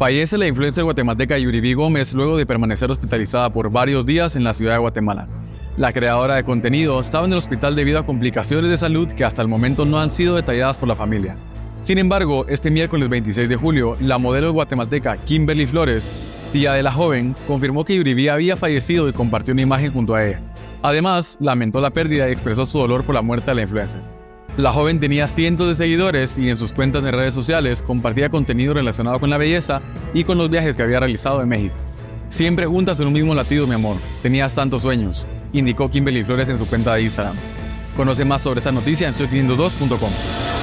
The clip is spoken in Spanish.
Fallece la influencer guatemalteca Yuribi Gómez luego de permanecer hospitalizada por varios días en la ciudad de Guatemala. La creadora de contenido estaba en el hospital debido a complicaciones de salud que hasta el momento no han sido detalladas por la familia. Sin embargo, este miércoles 26 de julio, la modelo guatemalteca Kimberly Flores, tía de la joven, confirmó que Yuribi había fallecido y compartió una imagen junto a ella. Además, lamentó la pérdida y expresó su dolor por la muerte de la influencer. La joven tenía cientos de seguidores y en sus cuentas de redes sociales compartía contenido relacionado con la belleza y con los viajes que había realizado en México. Siempre juntas en un mismo latido, mi amor. Tenías tantos sueños, indicó Kimberly Flores en su cuenta de Instagram. Conoce más sobre esta noticia en soy502.com.